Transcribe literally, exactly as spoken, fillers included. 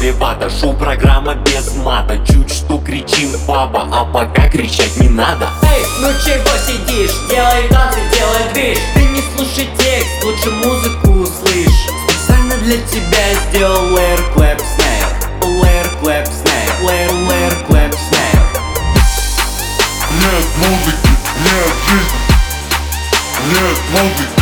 чревато. Шоу-программа без мата, чуть что кричим папа, а пока кричать не надо. Эй, ну чего сидишь? Делай танцы, делай движ. Ты не слушай текст, лучше музыку услышь. Специально для тебя сделал Layer Clap Snare. Layer Clap Snare. Layer, Layer Clap Snare. Нет музыки, нет жизни, нет музыки.